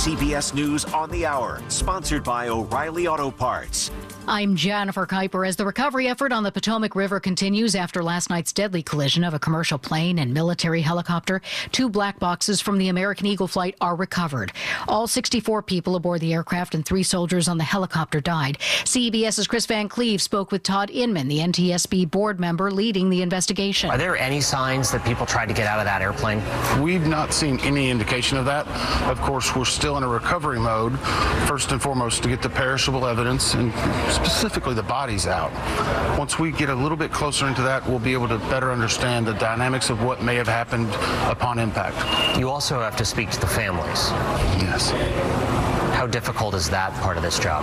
CBS News on the Hour, sponsored by O'Reilly Auto Parts. I'm Jennifer Kuiper. As the recovery effort on the Potomac River continues after last night's deadly collision of a commercial plane and military helicopter, 2 black boxes from the American Eagle flight are recovered. All 64 people aboard the aircraft and 3 soldiers on the helicopter died. CBS's Chris Van Cleve spoke with Todd Inman, the NTSB board member leading the investigation. Are there any signs that people tried to get out of that airplane? We've not seen any indication of that. Of course, we're still in a recovery mode, first and foremost, to get the perishable evidence and specifically the bodies out. Once we get a little bit closer into that, we'll be able to better understand the dynamics of what may have happened upon impact. You also have to speak to the families. Yes. How difficult is that part of this job?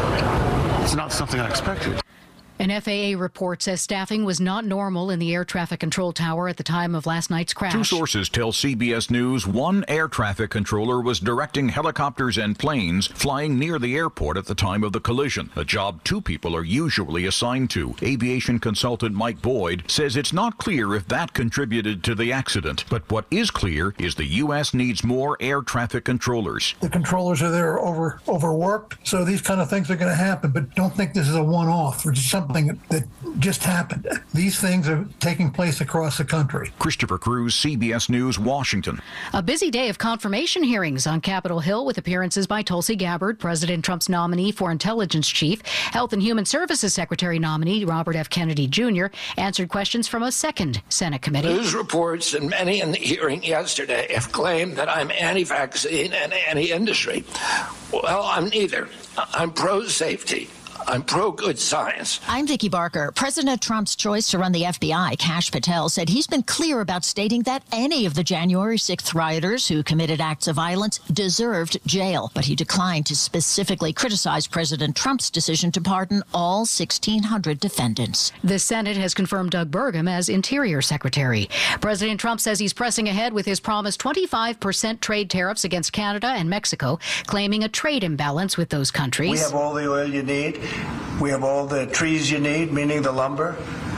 It's not something I expected. An FAA report says staffing was not normal in the air traffic control tower at the time of last night's crash. 2 sources tell CBS News one air traffic controller was directing helicopters and planes flying near the airport at the time of the collision, a job 2 people are usually assigned to. Aviation consultant Mike Boyd says it's not clear if that contributed to the accident, but what is clear is the U.S. needs more air traffic controllers. The controllers are there overworked, so these kind of things are going to happen, but don't think this is a one-off or something that just happened. These things are taking place across the country. Christopher Cruz, CBS News, Washington. A busy day of confirmation hearings on Capitol Hill with appearances by Tulsi Gabbard, President Trump's nominee for Intelligence Chief. Health and Human Services Secretary nominee Robert F. Kennedy Jr. answered questions from a second Senate committee. News reports and many in the hearing yesterday have claimed that I'm anti-vaccine and anti-industry. Well, I'm neither. I'm pro-safety. I'm pro-good science. I'm Vicki Barker. President Trump's choice to run the FBI, Kash Patel, said he's been clear about stating that any of the January 6th rioters who committed acts of violence deserved jail. But he declined to specifically criticize President Trump's decision to pardon all 1,600 defendants. The Senate has confirmed Doug Burgum as Interior Secretary. President Trump says he's pressing ahead with his promised 25% trade tariffs against Canada and Mexico, claiming a trade imbalance with those countries. We have all the oil you need. We have all the trees you need, meaning the lumber.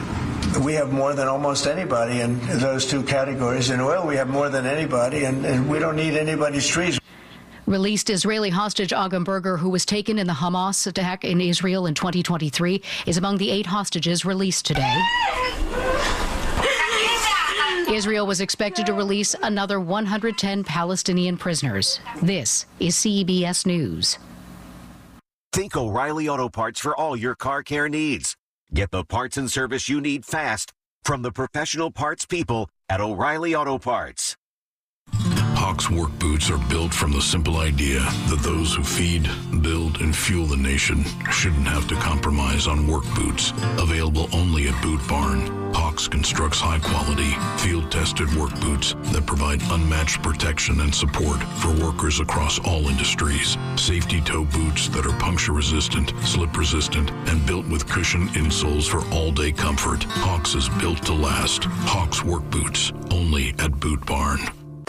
We have more than almost anybody in those 2 categories. In oil, we have more than anybody, and we don't need anybody's trees. Released Israeli hostage Agam Berger, who was taken in the Hamas attack in Israel in 2023, is among the 8 hostages released today. Israel was expected to release another 110 Palestinian prisoners. This is CBS News. Think O'Reilly Auto Parts for all your car care needs. Get the parts and service you need fast from the professional parts people at O'Reilly Auto Parts. Hawk's work boots are built from the simple idea that those who feed, build, and fuel the nation shouldn't have to compromise on work boots. Available only at Boot Barn. Hawks constructs high-quality, field-tested work boots that provide unmatched protection and support for workers across all industries. Safety toe boots that are puncture-resistant, slip-resistant, and built with cushioned insoles for all-day comfort. Hawks is built to last. Hawks work boots, only at Boot Barn.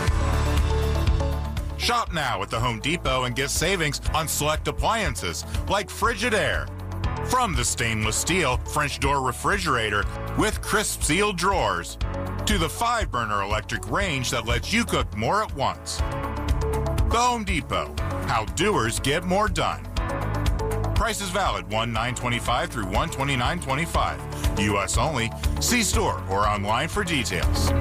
Shop now at the Home Depot and get savings on select appliances like Frigidaire. From the stainless steel French door refrigerator with crisp sealed drawers to the 5-burner electric range that lets you cook more at once. The Home Depot, how doers get more done. Price is valid 1/9/25 through 1/29/25. U.S. only. See store or online for details.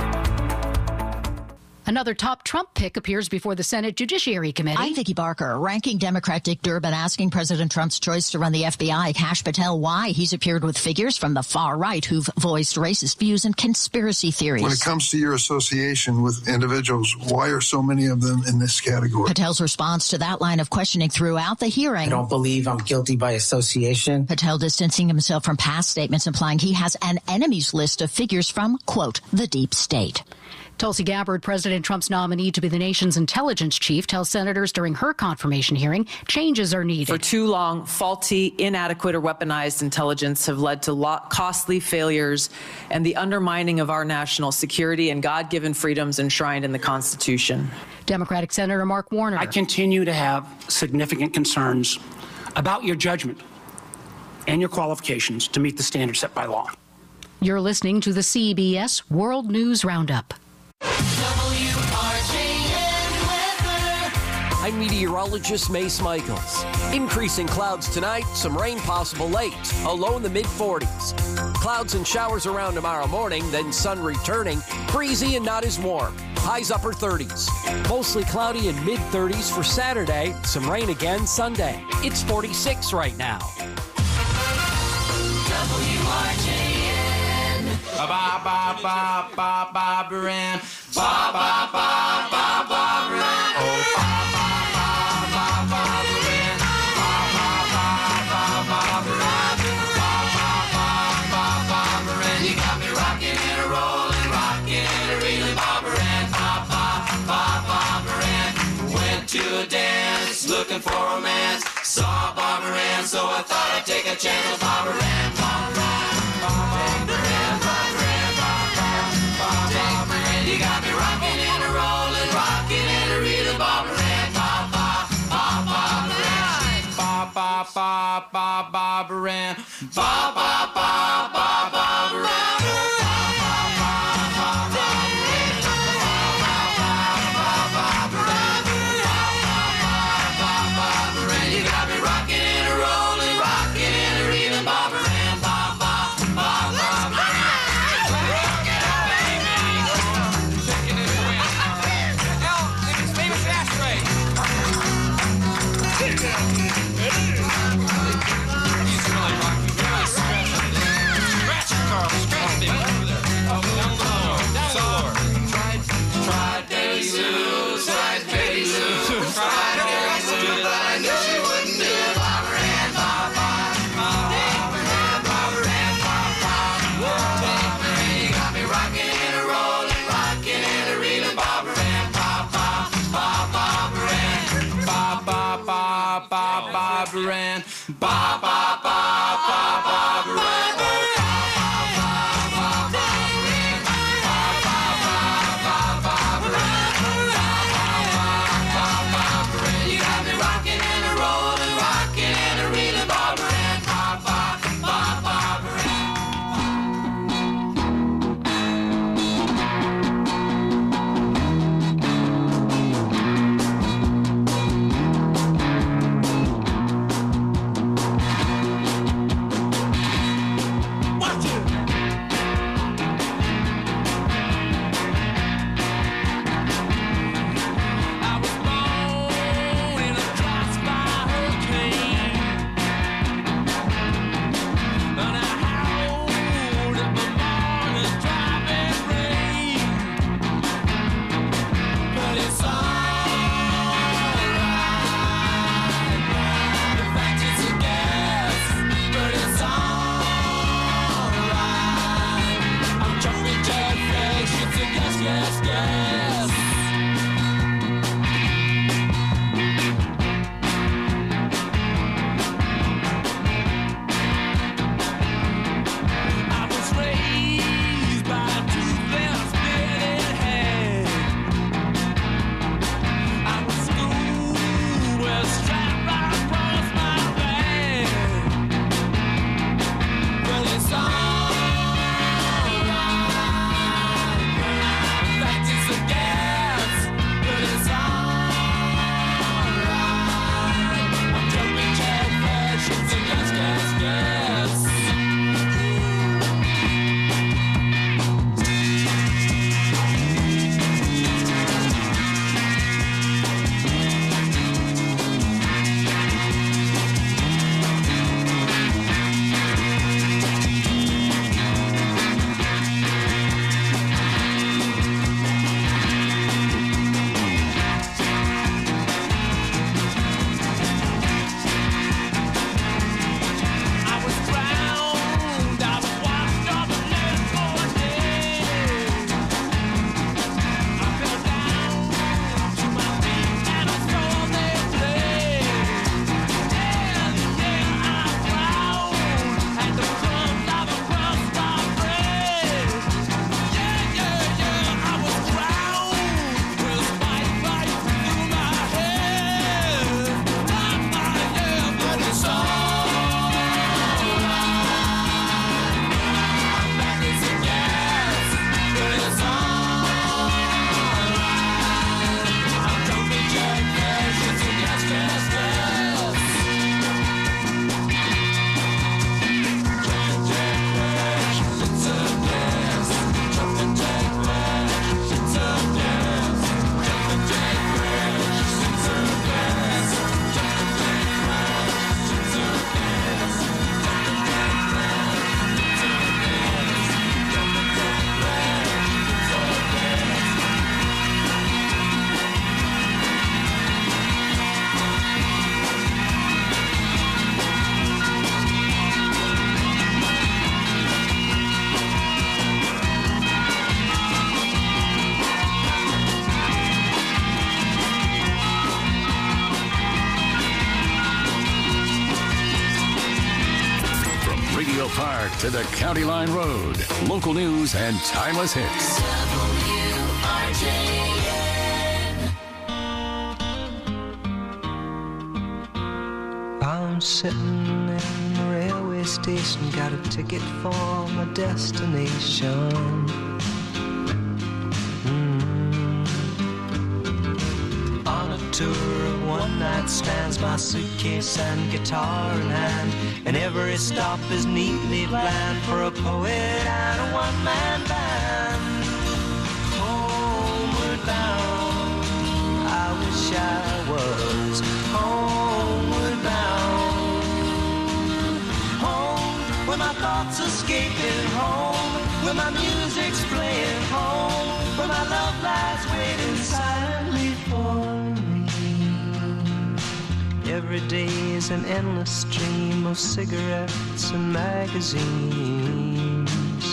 Another top Trump pick appears before the Senate Judiciary Committee. I'm Vicki Barker. Ranking Democrat Dick Durbin asking President Trump's choice to run the FBI, Kash Patel, why he's appeared with figures from the far right who've voiced racist views and conspiracy theories. When it comes to your association with individuals, why are so many of them in this category? Patel's response to that line of questioning throughout the hearing. I don't believe I'm guilty by association. Patel distancing himself from past statements implying he has an enemies list of figures from, quote, the deep state. Tulsi Gabbard, President Trump's nominee to be the nation's intelligence chief, tells senators during her confirmation hearing changes are needed. For too long, faulty, inadequate, or weaponized intelligence have led to costly failures and the undermining of our national security and God-given freedoms enshrined in the Constitution. Democratic Senator Mark Warner. I continue to have significant concerns about your judgment and your qualifications to meet the standards set by law. You're listening to the CBS World News Roundup. WRJN weather. I'm meteorologist Mace Michaels. Increasing clouds tonight, some rain possible late, a low in the mid-40s. Clouds and showers around tomorrow morning, then sun returning, breezy and not as warm. Highs upper 30s. Mostly cloudy and mid-30s for Saturday, some rain again Sunday. It's 46 right now. WRJN. Ba-ba-ba-ba-ba-ba-ba-ran. Ba-ba-ba-ba-ba-ba-ran. Oh, ba-ba-ba-ba-ba-ran. Ba-ba-ba-ba-ba-ba-ran. Ba-ba-ba-ba-ba-ran. You got me rocking and a rolling, rocking and a reeling, Barbara-Ann. Ba-ba-ba-ba-ran. Went to a dance, looking for romance. Saw Barbara-Ann, so I thought I'd take a chance with Barbara-Ann. You got me rocking and a rolling, rocking and a reeling, Barbara-Ann. Barbara-Ann. Barbara-Ann. Barbara-Ann. You got me rocking and a rolling, rocking and a reeling, Barbara-Ann. Barbara-Ann. You got me rocking and a rolling, rocking and a reeling, Barbara-Ann. Central Park to the County Line Road. Local news and timeless hits. I'm sitting in the railway station, got a ticket for my destination. On a tour of one-night stands, my suitcase and guitar in hand, and every stop is neatly planned for a poet and a one-man band. Homeward bound, I wish I was homeward bound. Home, where my thoughts escaping, home, where my music's playing, home, where my love lies waiting silently for me. Every day is an endless stream of cigarettes and magazines.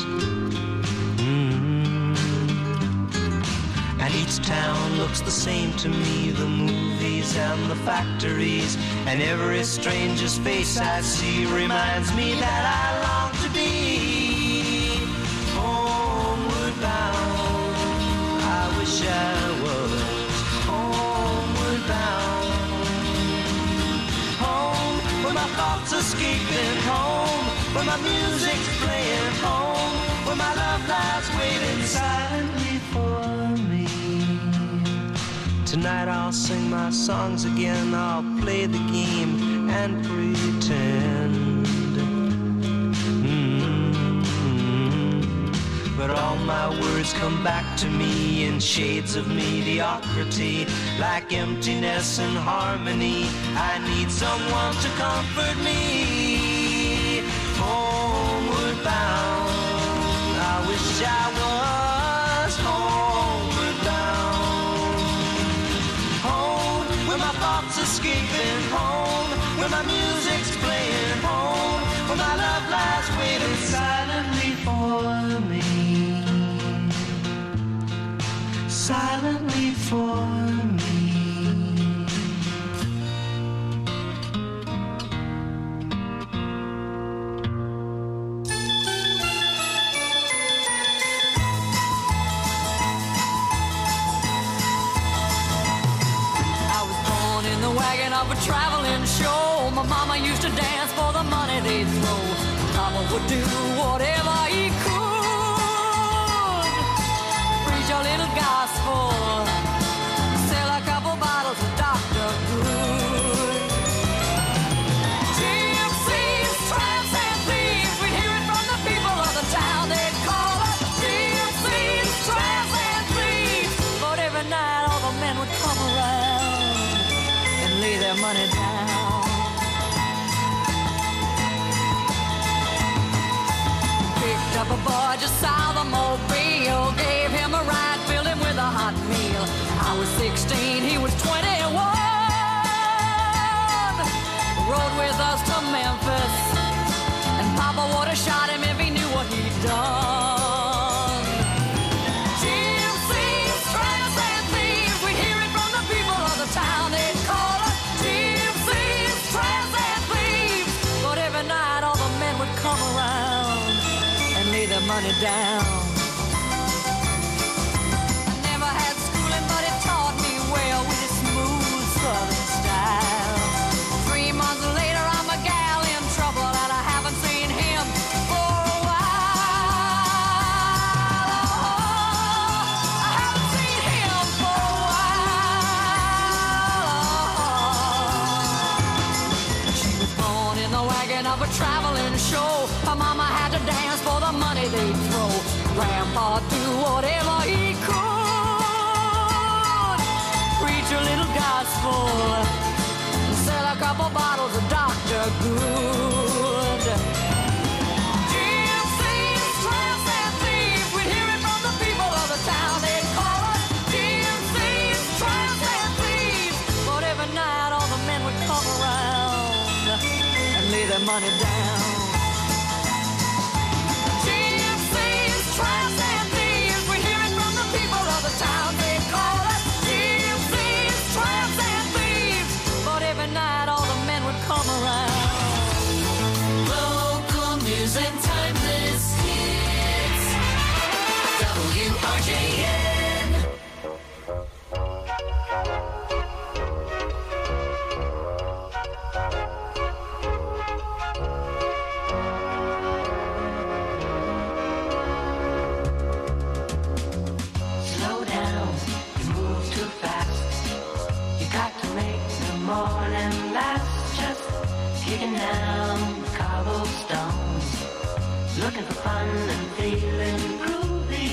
And each town looks the same to me, the movies and the factories, and every stranger's face I see reminds me that I long to be homeward bound. I wish I was homeward bound. Home, where my thoughts escaping, home, where my music's playing, home, where my love lies waiting silently for me. Tonight I'll sing my songs again, I'll play the game and pretend. But all my words come back to me in shades of mediocrity, like emptiness and harmony. I need someone to comfort me. Homeward bound, I wish I was homeward bound. Home, where my thoughts escaping, home, where my music's playing, home, where my love lies waiting silently for me. Silently for me. I was born in the wagon of a traveling show. My mama used to dance for the money they'd throw. Papa would do whatever he could. Preach a little gospel, sell a couple bottles of Dr. Good. Gypsies, tramps, and thieves, we'd hear it from the people of the town. They'd call us gypsies, tramps, and thieves. But every night all the men would come around and lay their money down. Picked up a boy just south of Mobile, gave him a ride, filled him with a hot meal. I was 16, he was 21. Rode with us to Memphis, and Papa would have shot him if he knew what he'd done. Gypsies, tramps, and thieves, we hear it from the people of the town. They'd call us gypsies, tramps, and thieves. But every night all the men would come around and lay their money down. I never had schooling, but it taught me well with its smooth southern style. 3 months later, I'm a gal in trouble, and I haven't seen him for a while. I haven't seen him for a while. She was born in the wagon of a traveling show. Her mama had to dance for the money they'd throw. Grandpa do whatever he could. Preach a little gospel, sell a couple bottles of Dr. Good. Gypsies, tramps, and thieves, we'd hear it from the people of the town. They'd call us gypsies, tramps, and thieves. But every night all the men would come around and lay their money down. Gypsies, tramps, and thieves, we hear it from the people of the town. They call us gypsies, tramps, and thieves. But every night all the men would come around. Local music. kicking down the cobblestones, looking for fun and feeling groovy.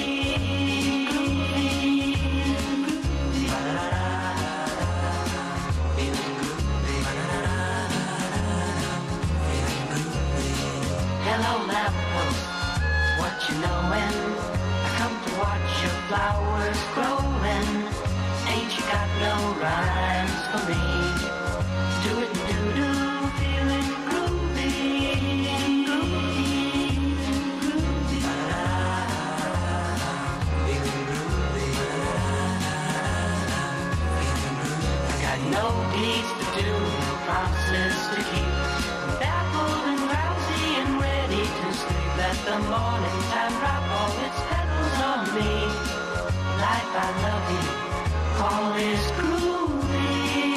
Hello, lamppost, what you knowin'? I come to watch your flowers growin'. Ain't you got no rhymes for me? Do it and do-do, feeling groovy. I got no deeds to do, no promises to keep. I'm baffled and drowsy and ready to sleep. Let the morning time drop all its petals on me. Life, I love you, all is groovy.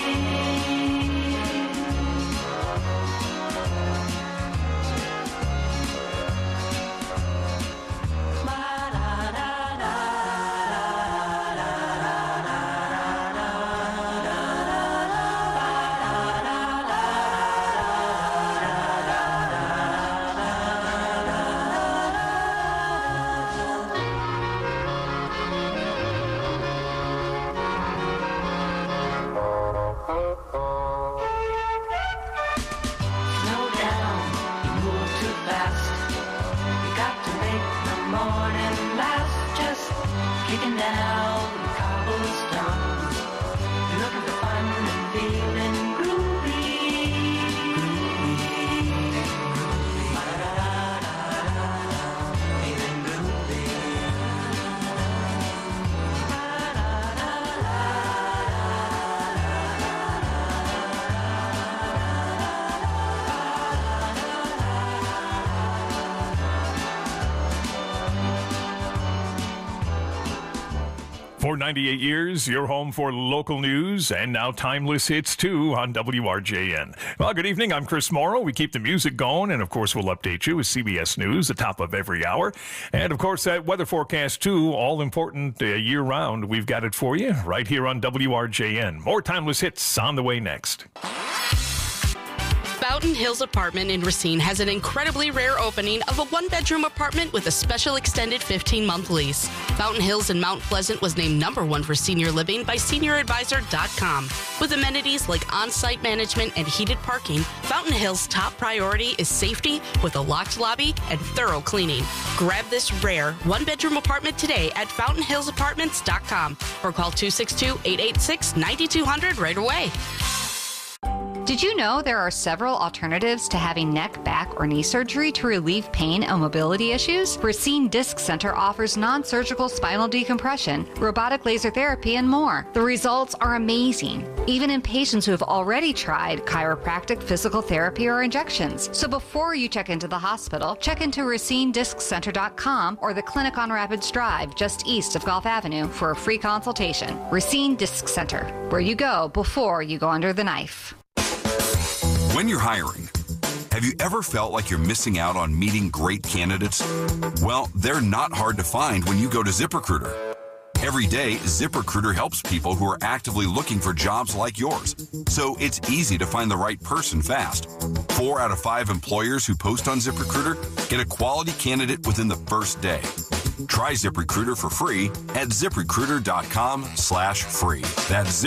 For 98 years, your home for local news and now timeless hits too on WRJN. Well, good evening. I'm Chris Morrow. We keep the music going, and of course, we'll update you with CBS News at the top of every hour. And of course, that weather forecast too, all important year round. We've got it for you right here on WRJN. More timeless hits on the way next. Fountain Hills Apartment in Racine has an incredibly rare opening of a one-bedroom apartment with a special extended 15-month lease. Fountain Hills in Mount Pleasant was named #1 for senior living by SeniorAdvisor.com. With amenities like on-site management and heated parking, Fountain Hills' top priority is safety with a locked lobby and thorough cleaning. Grab this rare one-bedroom apartment today at FountainHillsApartments.com or call 262-886-9200 right away. Did you know there are several alternatives to having neck, back, or knee surgery to relieve pain and mobility issues? Racine Disc Center offers non-surgical spinal decompression, robotic laser therapy, and more. The results are amazing, even in patients who have already tried chiropractic, physical therapy, or injections. So before you check into the hospital, check into RacineDiscCenter.com or the clinic on Rapids Drive, just east of Gulf Avenue, for a free consultation. Racine Disc Center, where you go before you go under the knife. When you're hiring, have you ever felt like you're missing out on meeting great candidates? Well, they're not hard to find when you go to ZipRecruiter. Every day, ZipRecruiter helps people who are actively looking for jobs like yours. So it's easy to find the right person fast. 4 out of 5 employers who post on ZipRecruiter get a quality candidate within the first day. Try ZipRecruiter for free at ZipRecruiter.com/free. That's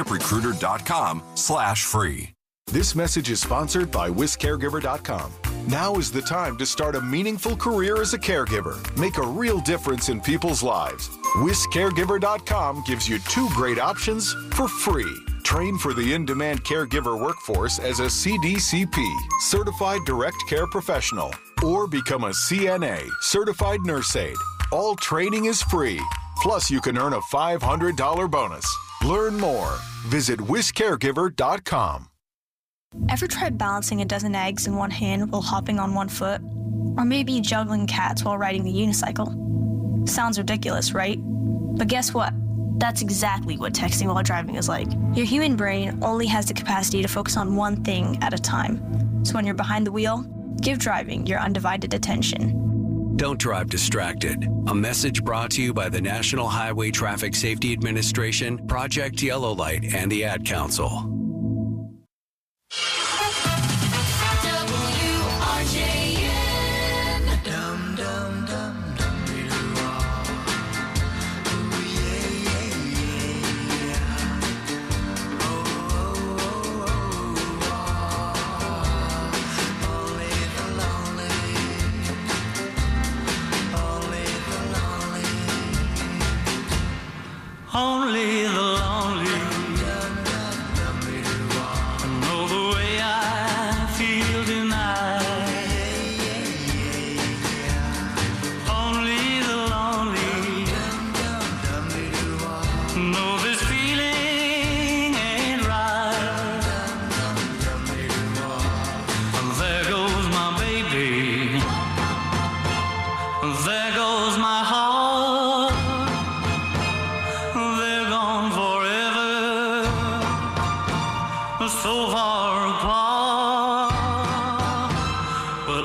ZipRecruiter.com/free. This message is sponsored by WisCaregiver.com. Now is the time to start a meaningful career as a caregiver. Make a real difference in people's lives. WisCaregiver.com gives you 2 great options for free. Train for the in-demand caregiver workforce as a CDCP, Certified Direct Care Professional, or become a CNA, Certified Nurse Aide. All training is free. Plus, you can earn a $500 bonus. Learn more. Visit WisCaregiver.com. Ever tried balancing a dozen eggs in one hand while hopping on one foot? Or maybe juggling cats while riding the unicycle? Sounds ridiculous, right? But guess what? That's exactly what texting while driving is like. Your human brain only has the capacity to focus on one thing at a time. So when you're behind the wheel, give driving your undivided attention. Don't drive distracted. A message brought to you by the National Highway Traffic Safety Administration, Project Yellow Light, and the Ad Council.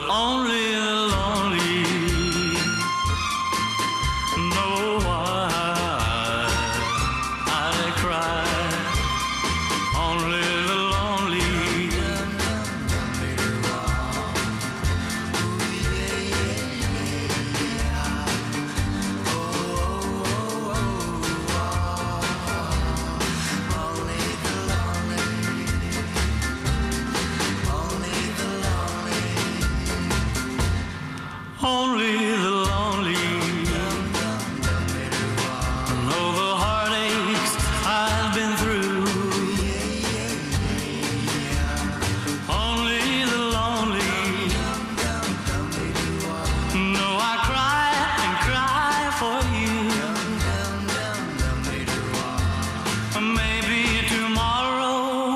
only the lonely know why I cry. Only the lonely. Only the lonely know the heartaches I've been through. Only the lonely know I cry and cry for you. Maybe tomorrow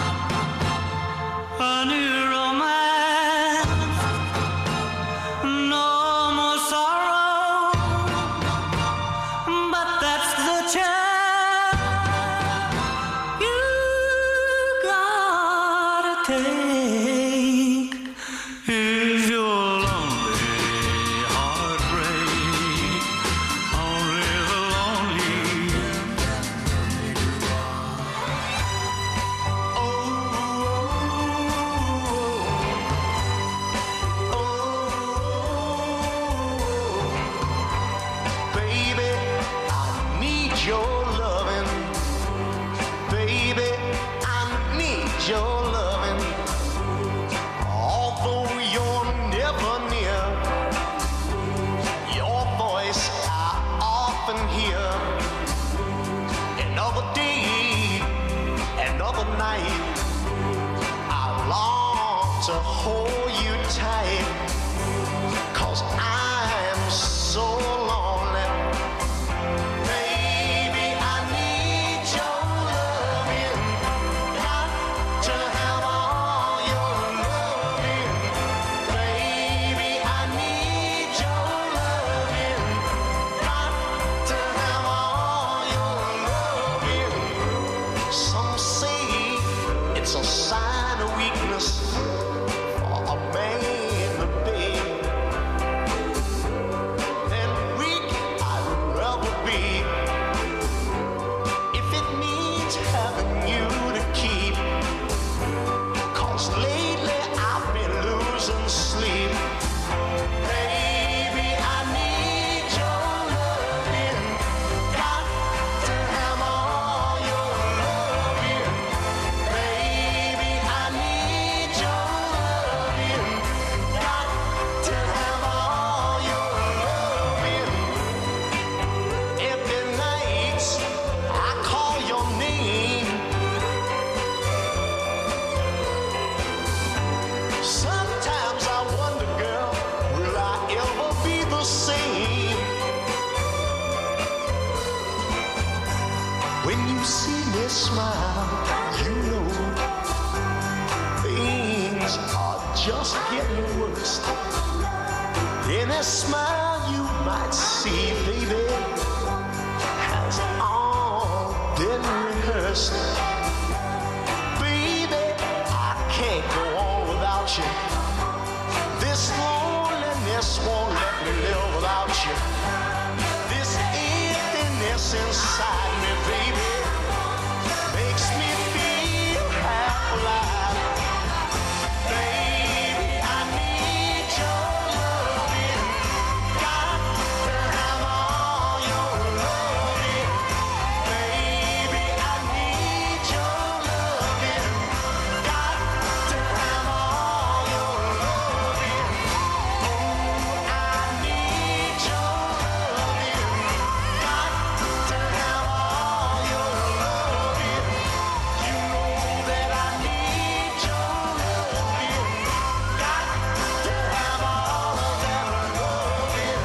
a new romance. No more sorrow, but that's the chance you gotta take if you're lonely, heartbreak. Only the lonely. Baby, I need your loving. Baby, I need your loving. Although you're never near, your voice I often hear. Another day, another night, I long to hold you tight. 'Cause I'm so lonely. Baby, I need your loving. Got to have all your loving. Baby, I need your loving. Got to have all your loving. Some say it's a sign of weakness for a man to beg. Then weak I'd rather be if it means having you to keep. 'Cause lately I've been losing sleep. Baby, I need your loving. Got to have all your loving. Baby, I need your loving. Got to have all your loving. Every night I call your name. Sometimes I wonder, girl, will I ever be the same? When you see me smile, you know things are just getting worse. In a smile you might see, baby, has all been rehearsed. Baby, I can't go on without you. This loneliness won't let me live without you. This emptiness inside me, baby, makes me feel half alive. Baby, I need your loving. Got to have all your loving. Baby, I need your loving. Got to have all your loving. Oh, I need your loving. Got to have all your loving. You know that I need your loving. Got to have all of that loving.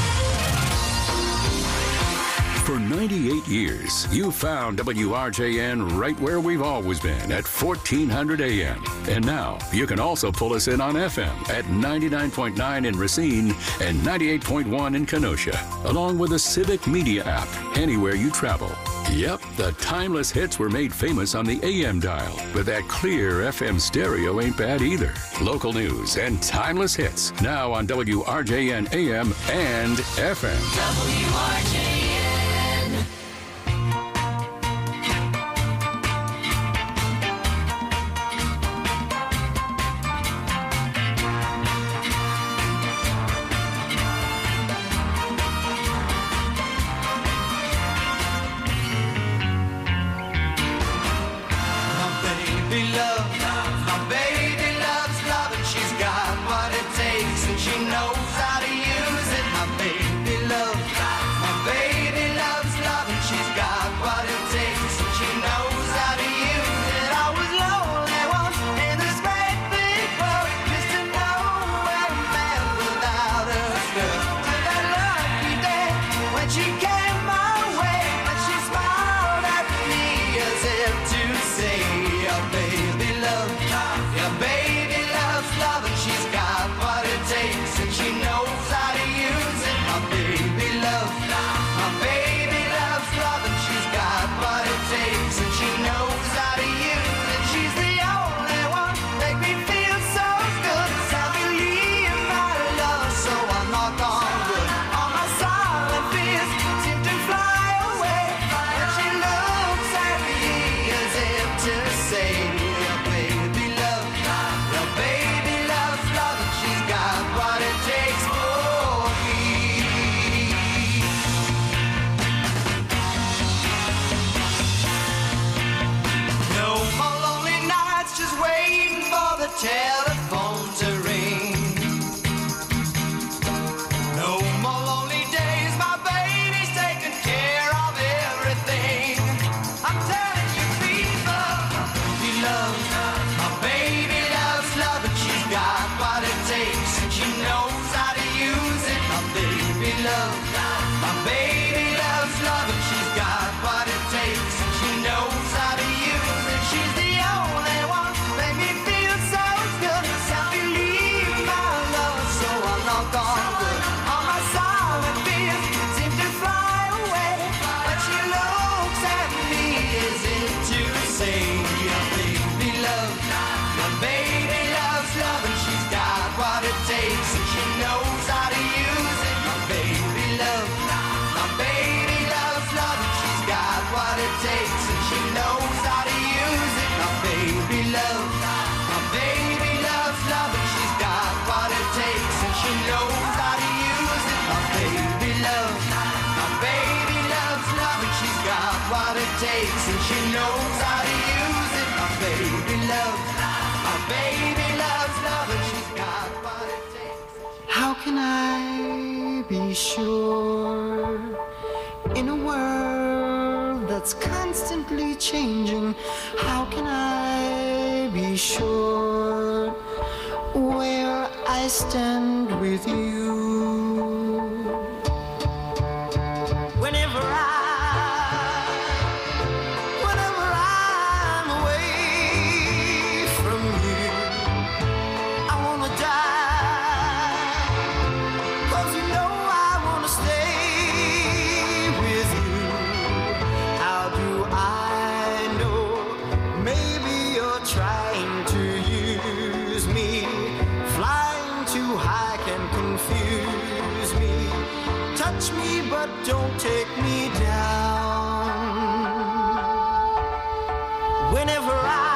For 98 years, you found WRJN right where we've always been at 1400 AM. And now you can also pull us in on FM at 99.9 in Racine and 98.1 in Kenosha, along with the Civic Media app anywhere you travel. Yep, the timeless hits were made famous on the AM dial, but that clear FM stereo ain't bad either. Local news and timeless hits now on WRJN AM and FM. WRJN. Telephone to ring. No more lonely days, my baby's taking care of everything. I'm telling you, people, you love, my baby loves love, and she's got what it takes, and she knows how to use it. My baby loves love, and she's got what it takes, and she knows how to use it. She's the only one, make me feel so good. I believe my love, so I'm not gone good. All my silent fears seem to fly away, but she looks at me as if to say, your baby loves love, and she's got what it takes, and she knows how to use it. My baby loves love, and she's got what it takes, and she knows how to use it. My baby loves love, and she's got what it takes, and she knows how to use it. My baby loves love, and she's got what it takes, and she knows how to use it. My baby loves love, and she's got what it takes. How can I be sure in a world that's constantly changing? How can I be sure where I stand with you? Whenever I'm away from you, I wanna die, 'cause you know I wanna stay with you. How do I know? Maybe you're trying to use me. Flying too high can confuse me. Touch me, but don't take me down. Whenever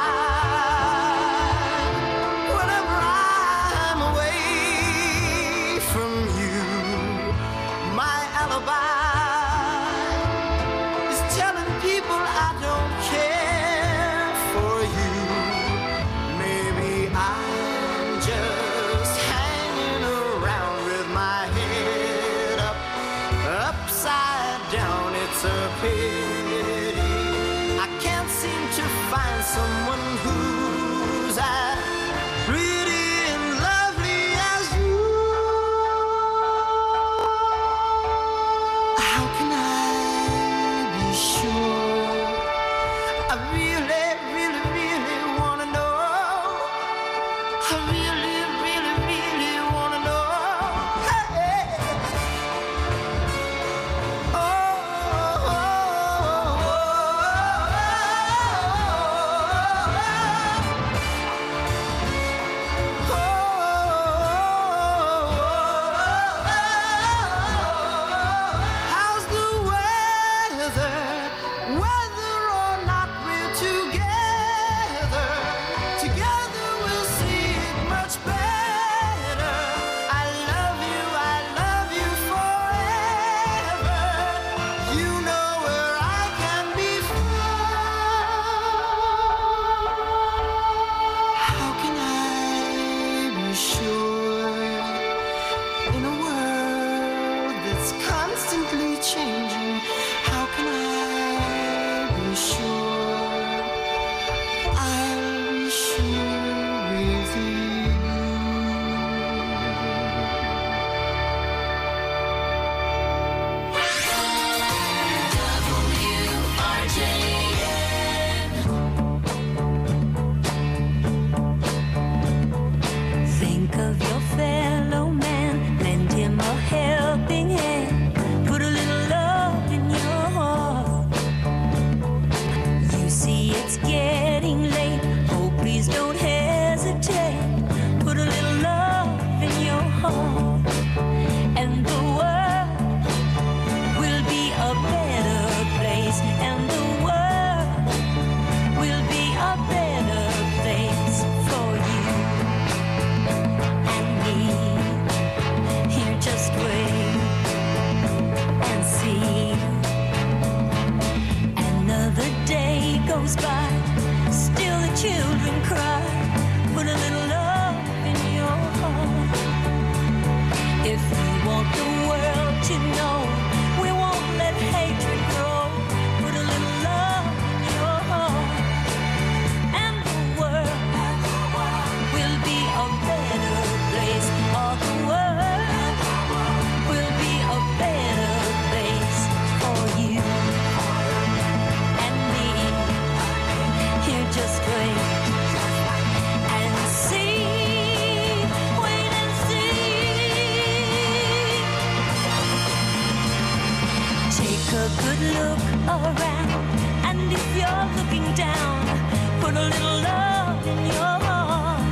I'm away from you, my alibi is telling people I don't care for you. Maybe I'm just hanging around with my head up, upside down. It's a pity I can't seem to find someone who's as pretty and lovely as you. How can I be sure? I really, really, really wanna know. I really, really, really wanna know. Hey. Oh, oh, oh, good look around. And if you're looking down, put a little love in your heart.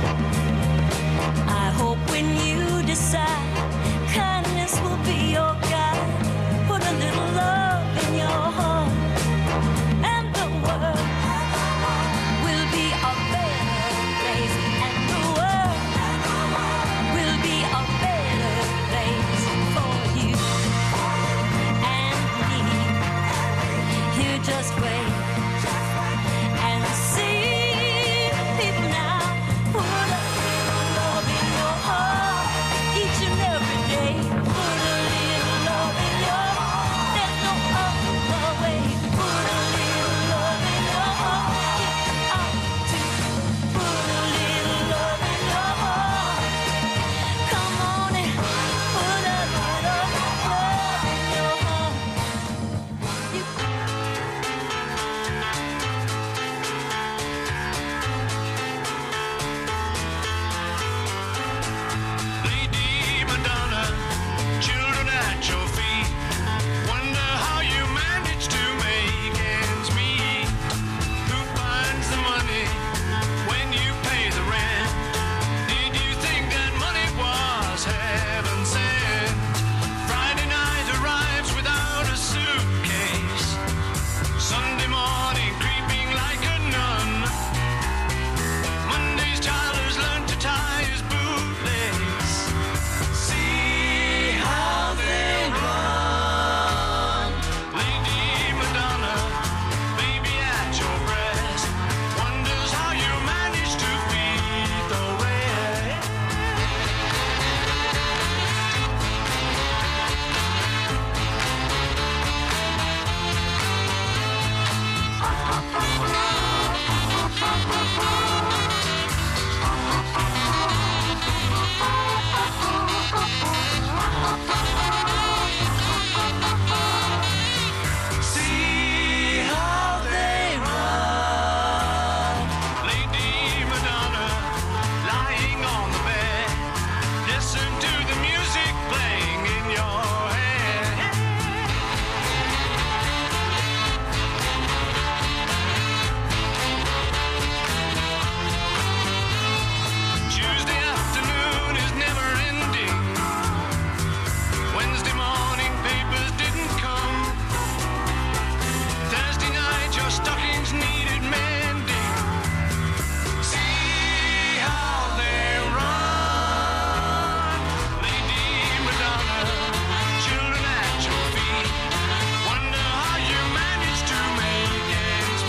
I hope when you decide kindness will be your guide, put a little love in your heart, and the world will be a better place, and the world will be a better place for you and me. You just wait and see people now. Put a little love in your heart each and every day. Put a little love in your heart. There's no other way. Put a little love in your heart. You ought to put a little love in your heart. Come on and put a little love in your heart. Lady Madonna, children at your feet. Wonder how you manage to make ends meet. Who finds the money when you pay the rent? Did you think that money was heaven sent? Friday night arrives without a suitcase. Sunday morning creeping like a nun. Monday's child has learned to tie his bootlace. See how they run. Lady Madonna, baby at your breast, wonders how you manage to feed the rest. See how they run. Lady Madonna, lying on the bed, listen to the music playing in your head. Tuesday afternoon is never ending. Wednesday morning papers didn't come. Thursday night your stockings needed mending. See how they run. Lady Madonna, children at your feet. Wonder how you manage to make ends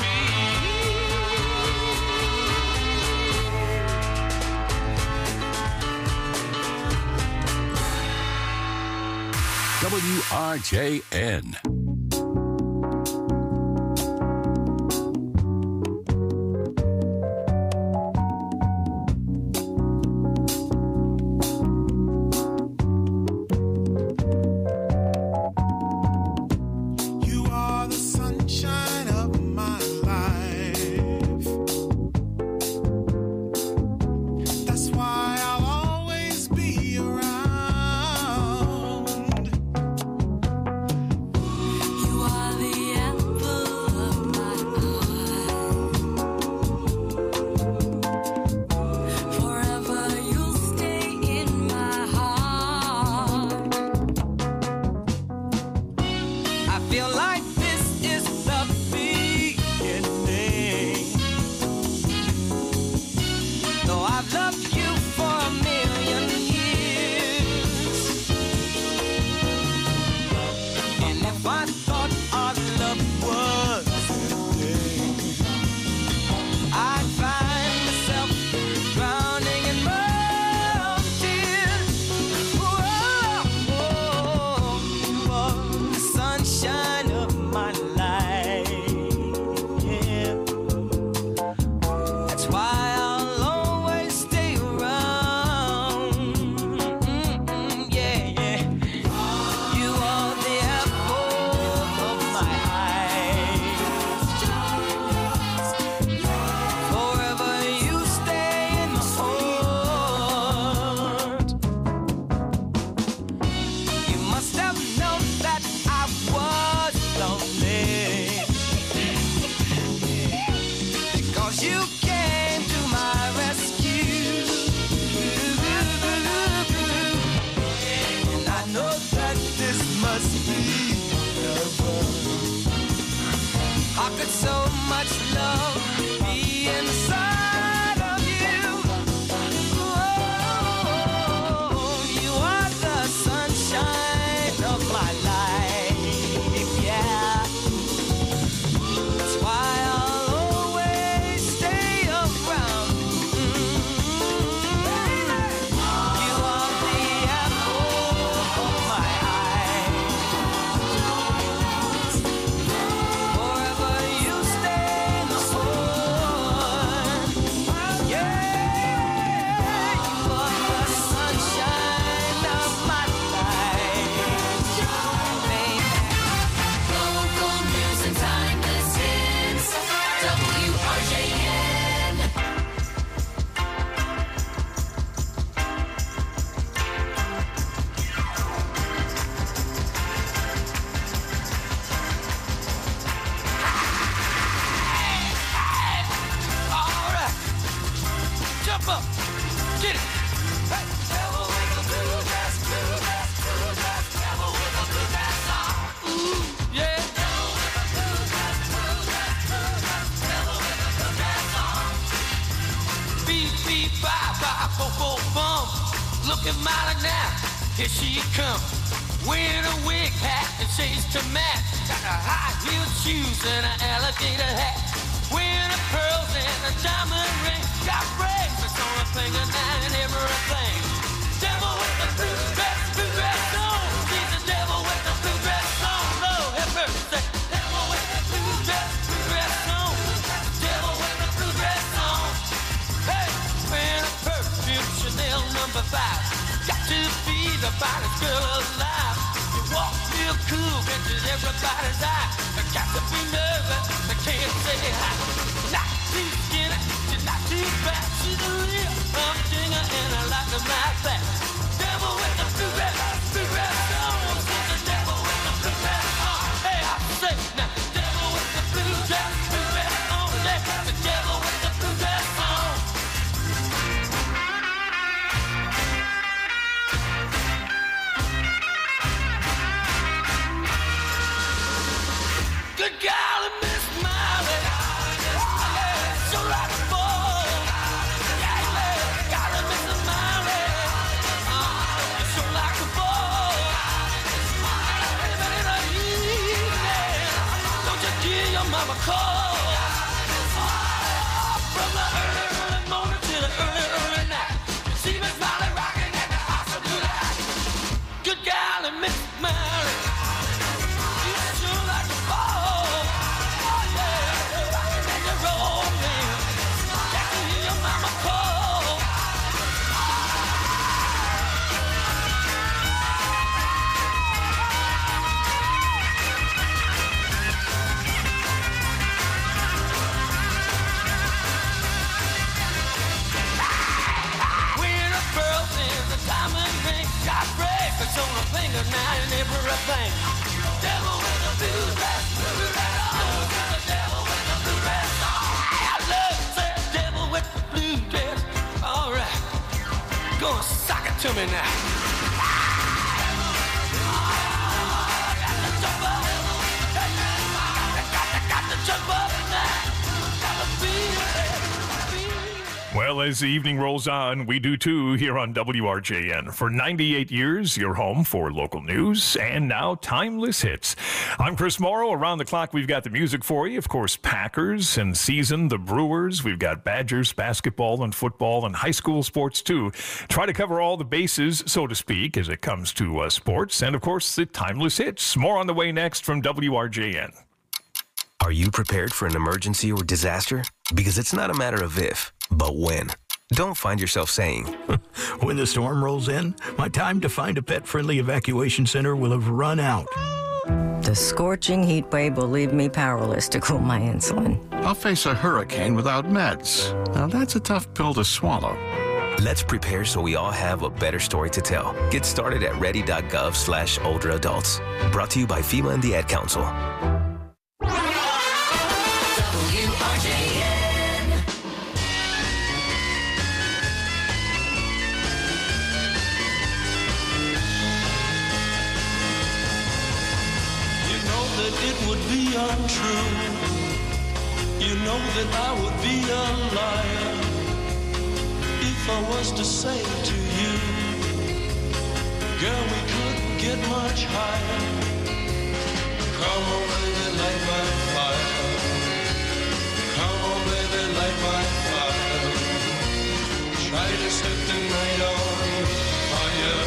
WRJN. You are the sunshine of my life. That's why I'll always be around. How could so much love be inside of you? Oh, you are the sunshine of my life, yeah. That's why I'll always stay around. You are the apple of my eye. Forever you stay my sun. Yeah, you are the sunshine of my life. Local news and timeless hits. WRJN. All right, jump up, get it. Hey, devil with the bluegrass, bluegrass, bluegrass, devil with the bluegrass song. Ooh, yeah. Devil with the bluegrass, bluegrass, bluegrass, devil with the bluegrass song. Beep, beep, bye, bye, bo, bo, bum. Look at Molly now, here she comes. Wearing a wig hat and shades to match. Got a high-heeled shoes and an alligator hat. Wearing a pearls and a diamond ring. Got bracelets on her finger now and everything. Devil with the bluegrass song. She's the devil with the bluegrass song. Lord have mercy. Devil with the bluegrass song. Devil with the bluegrass song. Hey, wearing a perfume Chanel number 5. Got to be the finest girl alive. You walk real cool, catches everybody's eye. I got to be nervous, I can't say hi. Not too skinny, she's not too fat. She's a real humdinger and I like to matter fact. Devil with the bluegrass song. She's the devil with the bluegrass song. Hey, I say now, devil with the bluegrass song. Yeah, the devil with the bluegrass song. Good golly, Miss Molly. Yeah, so like a ball. Yeah, golly, Miss Molly. So like a ball. In the evening, don't you give your mama a call. From the early morning to the early night. See Miss Molly rocking at the house of blue light. Good golly, Miss Molly. You sure like a ball. On a finger now and everything. Devil with the bluegrass, oh, the devil with the bluegrass. I love that devil with the bluegrass. All right, gonna sock it to me now. Got to jump up now. Got to be. Well, as the evening rolls on, we do too here on WRJN. For 98 years, your home for local news and now timeless hits. I'm Chris Morrow. Around the clock, we've got the music for you. Of course, Packers and season, the Brewers. We've got Badgers, basketball and football and high school sports too. Try to cover all the bases, so to speak, as it comes to sports. And of course, the timeless hits. More on the way next from WRJN. Are you prepared for an emergency or disaster? Because it's not a matter of if, but when. Don't find yourself saying, when the storm rolls in, my time to find a pet-friendly evacuation center will have run out. The scorching heat wave will leave me powerless to cool my insulin. I'll face a hurricane without meds. Now that's a tough pill to swallow. Let's prepare so we all have a better story to tell. Get started at ready.gov/older adults. Brought to you by FEMA and the Ad Council. would be untrue. You know that I would be a liar if I was to say to you, girl, we couldn't get much higher. Come on, baby, light my fire. Come on, baby, light my fire. Try to set the night on fire.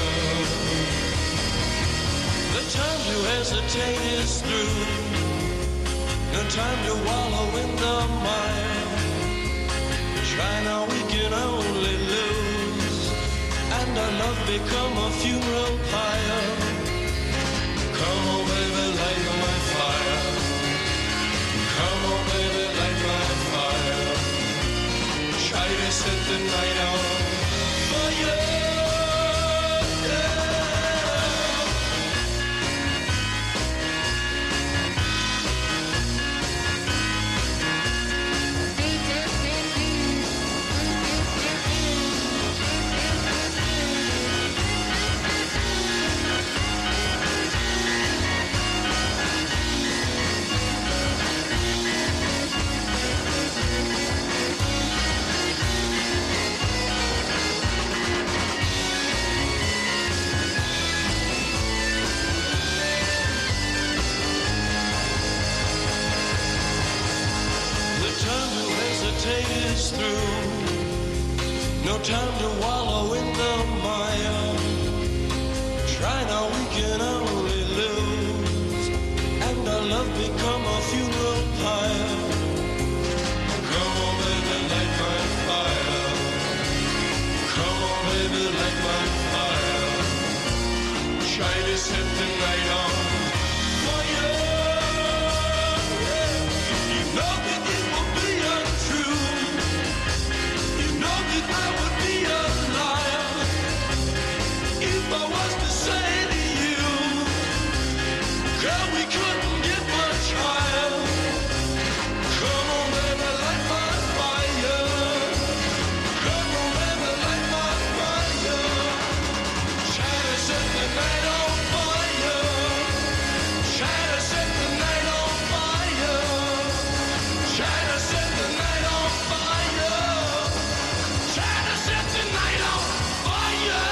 The time to hesitate is through. No time to wallow in the mire. Try now, we can only lose, and our love become a funeral pyre. Come on, baby, light my fire. Come on, baby, light my fire. Try to set the night on fire. Is through. No time to wallow in the mire. Try now, we can only lose, and our love become a funeral pyre. Come on, baby, light my fire. Come on, baby, light my fire. Try to set the night on fire. You know that it will be untrue. I would be a liar if I was to say to you, girl, we couldn't get much higher. Come on, baby, light my fire. Come on, baby, light my fire. Try to set the night on fire. Try to set the night on fire. Try to set the night on fire. Try to set the night on fire.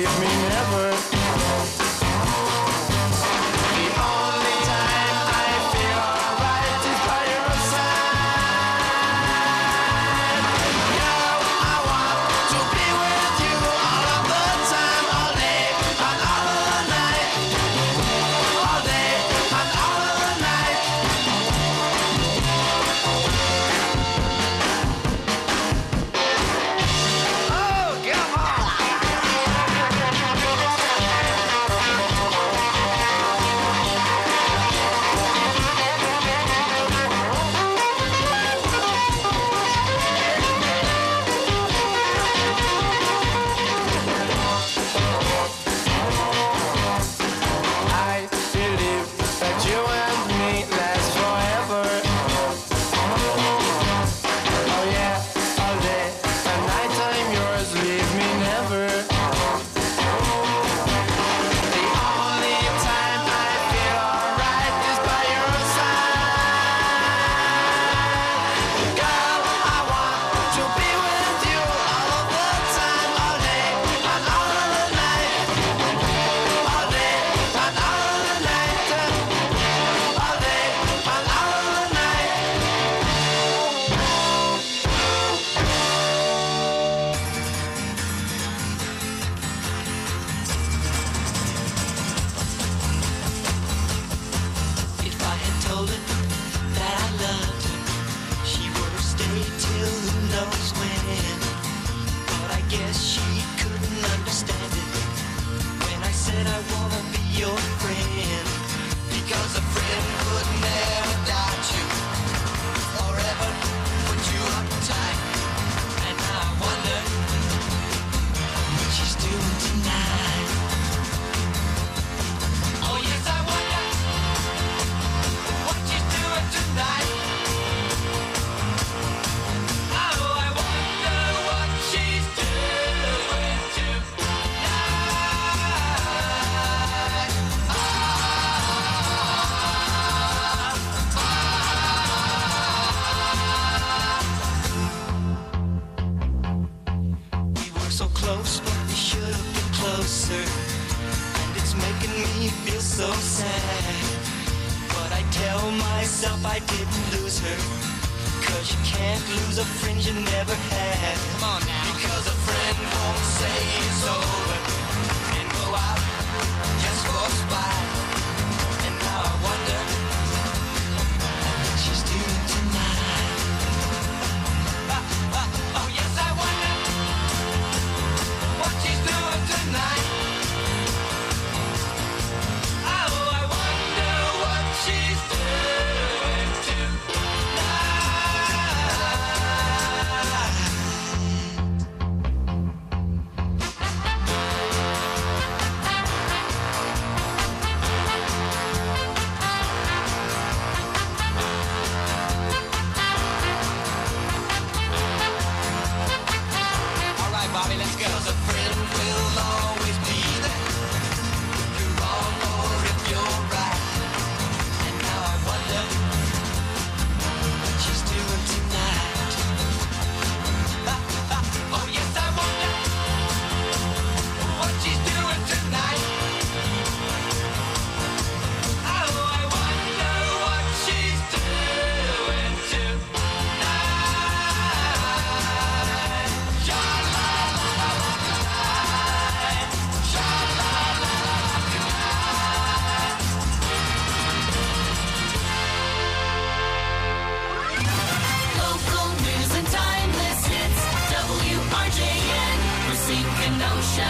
leave me never. The only time I feel alright is by your side. Girl, I want to be with you all of the time, all day and all of the night. All day and all of the night. Oh, come on. I believe that you and me last forever. Oh yeah, all day and night I'm yours, leave me never. The only time I feel alright is by your side. Girl, I want to be with you all of the time, all day and all of the night. All day and all of the night. All day and all of the night. If I had told her that I loved her, she would have stayed till who knows when. But I guess she couldn't understand it when I said I wanna be your friend. Because a friend would never doubt you, or ever put you uptight. And now I wonder what she's doing tonight. Oh yes, I wonder what she's doing tonight. Oh, I wonder what she's doing tonight. We were so close, but we should have been closer. And it's making me feel so sad. But I tell myself I didn't lose her. Cause you can't lose a friend you never had. Come on now. Because a friend won't say it's over and go out just for spite. And now I wonder what she's doing tonight. Oh yes, I wonder what she's doing tonight. Oh, I wonder what she's doing All right, Bobby, let's go. 'Cause a friend will always be there. If you're wrong or if you're right. And now I wonder what she's doing tonight. Oh yes, I wonder what she's doing tonight. Oh, I wonder what she's doing tonight. Sha-la-la-la-la-la-la. Sha-la-la-la-la-la. Local news and timeless hits. WRJN, Racine, Kenosha.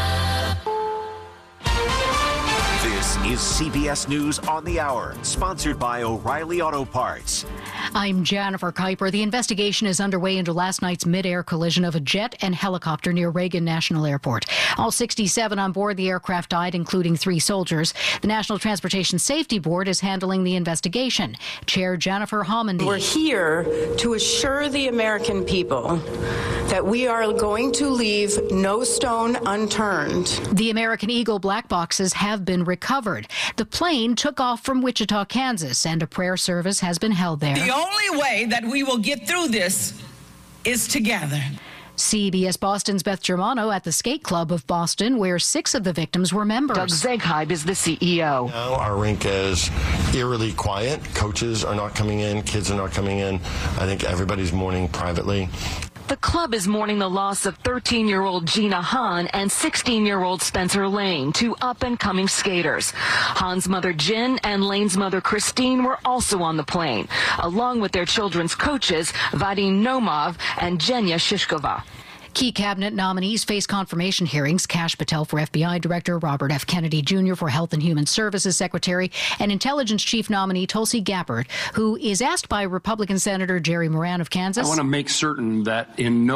This is CBS News on the Hour, sponsored by O'Reilly Auto Parts. I'm Jennifer Kuiper. The investigation is underway into last night's mid-air collision of a jet and helicopter near Reagan National Airport. All 67 on board the aircraft died, including 3 soldiers. The National Transportation Safety Board is handling the investigation. Chair Jennifer Homendy. We're here to assure the American people that we are going to leave no stone unturned. The American Eagle black boxes have been recovered. The plane took off from Wichita, Kansas, and a prayer service has been held there. The only way that we will get through this is together. CBS Boston's Beth Germano at the Skate Club of Boston, where 6 of the victims were members. Doug Zegheib is the CEO. Now our rink is eerily quiet. Coaches are not coming in. Kids are not coming in. I think everybody's mourning privately. The club is mourning the loss of 13-year-old Gina Hahn and 16-year-old Spencer Lane, 2 up-and-coming skaters. Hahn's mother, Jen, and Lane's mother, Christine, were also on the plane, along with their children's coaches, Vadim Nomov and Jenya Shishkova. Key cabinet nominees face confirmation hearings. Kash Patel for FBI Director, Robert F. Kennedy Jr. for Health and Human Services Secretary, and Intelligence Chief nominee Tulsi Gabbard, who is asked by Republican Senator Jerry Moran of Kansas. I want to make certain that in no